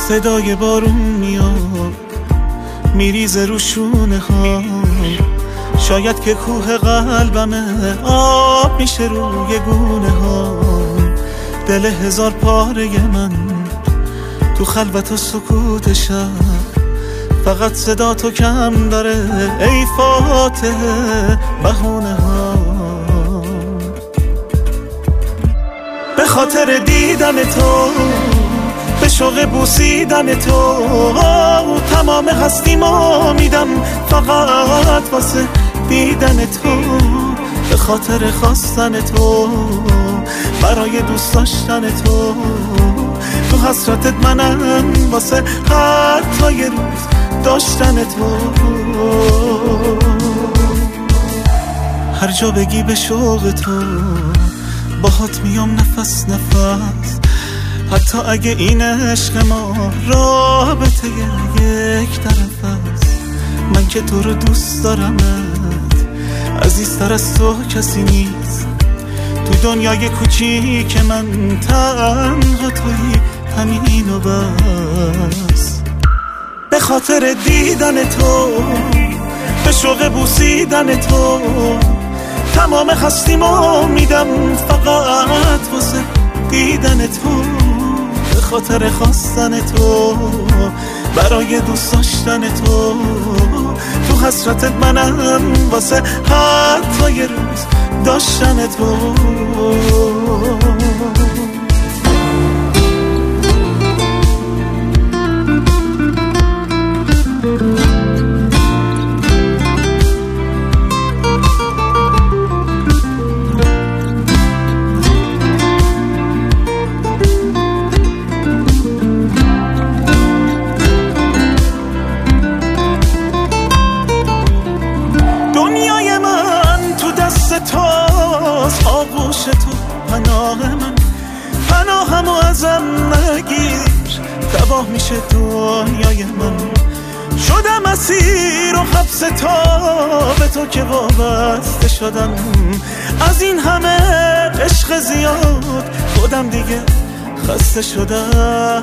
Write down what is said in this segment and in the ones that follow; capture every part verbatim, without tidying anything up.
صدای بارون میاد میریزه رو شونه ها، شاید که کوه قلبمه آب میشه روی گونه ها. دل هزار پاره من تو خلوت و سکوت شب، فقط صدا تو کم داره ای فاتح بهونه ها. به خاطر دیدن تو، به شوق بوسیدن تو، تمام هستیمو میدم فقط واسه دیدن تو. به خاطر خواستن تو، برای دوست داشتن تو، تو حسرتت منم واسه حتی یه روز داشتن تو. هر جا بگی به شوق تو، باهات میام نفس نفس، حتی اگه این عشق ما رابطه یک طرف است. من که تو رو دوست دارمت، عزیزتر از تو کسی نیست تو دنیای کوچیک من، تنها تویی همین و بس. به خاطر دیدن تو، به شوق بوسیدن تو، تمام هستیمو میدم فقط واسه دیدن تو. به خاطر خواستن تو، برای دوست داشتن تو، تو حسرتت منم واسه حتی یه روز داشتن تو. آغوش تو پناه من، پناهمو ازم نگیر، تباه میشه دنیای من. شدم اسیر و حبس تا به تو که وابسته شدم، از این همه عشق زیاد خودم دیگه خسته شدم.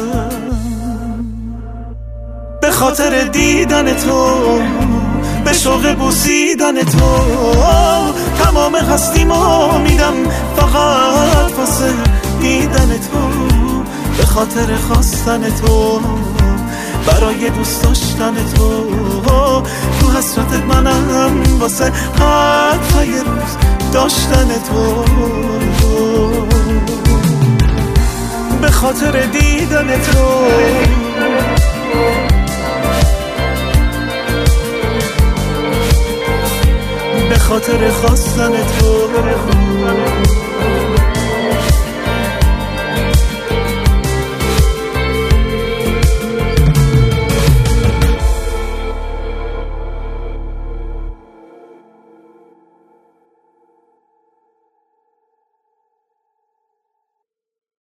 به خاطر دیدن تو، به شوق بوسیدن تو، تمام هستیمو میدم فقط واسه دیدن تو. به خاطر خواستن تو، برای دوست داشتن تو، تو حسرتت منم واسه حتی یه روز داشتن تو. به خاطر دیدن تو، به خاطر خواستن تو.